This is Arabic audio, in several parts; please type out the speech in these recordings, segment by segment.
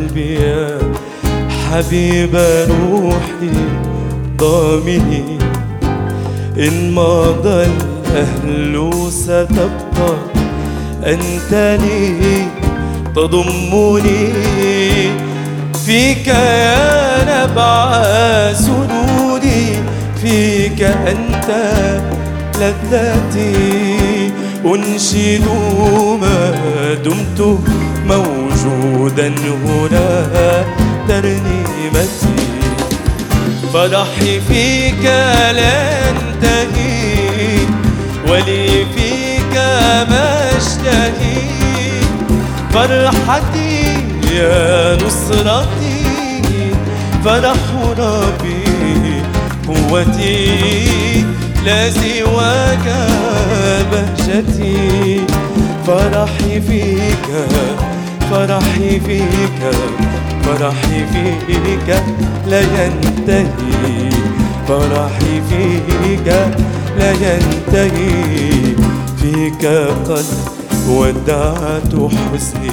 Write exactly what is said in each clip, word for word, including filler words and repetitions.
قلبي يا حبيب روحي ضامني، إن مضى الأهل ستبقى أنت لي تضمني، فيك يا نبع سروري، فيك أنت لذتي، أنشد ما دمت موجودا هنا ترنيمتي، فرحي فيك لا ينتهي، ولي فيك ما اشتهي، فرحتي يا نصرتي، فرح ربي قوتي، لا سواك بهجتي، فرحي فيك فرحي فيك فرحي فيك لا ينتهي، فرحي فيك لا ينتهي، فيك قد ودعت حزني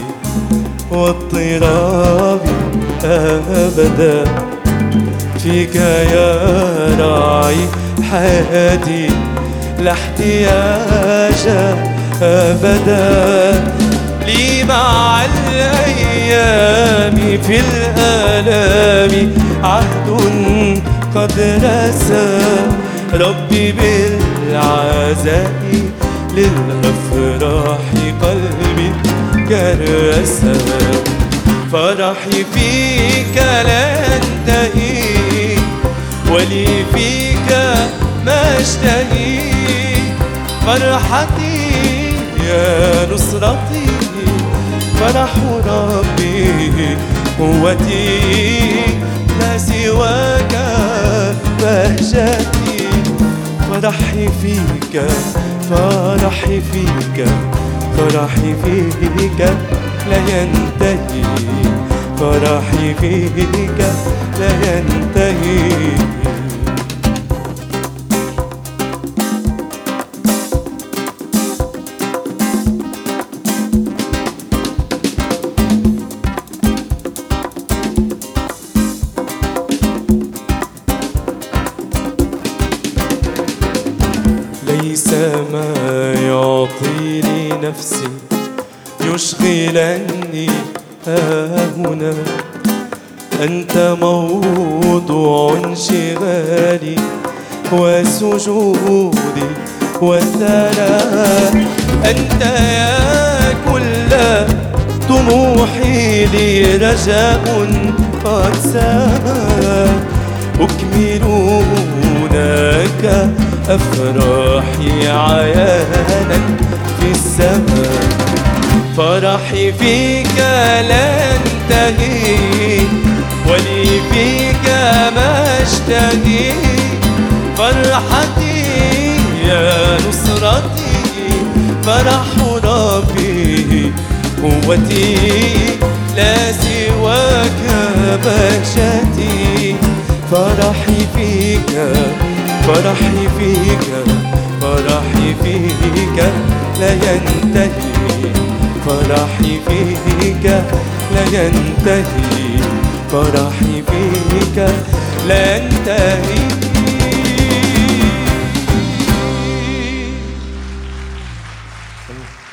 واضطرابي أبدا، فيك يا راعي حياتي لا احتياج أبدا، لي مع الأيام في الآلام عهد قد رسى، ربي بالعزاء للأفراح قلبي كرسى، فرحي فيك لا ينتهي، ولي فيك ما اشتهي، فرحتي يا نصرتي، فرح ربي قوتي، لا سواك بهجتي، فرحي فيك فرحي فيك فرحي فيك لا ينتهي، فرحي فيك لا ينتهي. ليس ما يعطيني نفسي يشغلني ها هنا، أنت موضوع انشغالي وسجودي والثناء، أنت يا كل طموحي لي رجاء قد سما، أكمل هناك أفراحي عيانا في السماء، فرحي فيك لا ينتهي، ولي فيك ما اشتهي، فرحتي يا نصرتي، فرح ربي قوتي، لا سواك بهجتي، فرحي فيك فرحي فيك فرحي فيك لا ينتهي، فرحي فيك لا ينتهي، فرحي فيك لا ينتهي.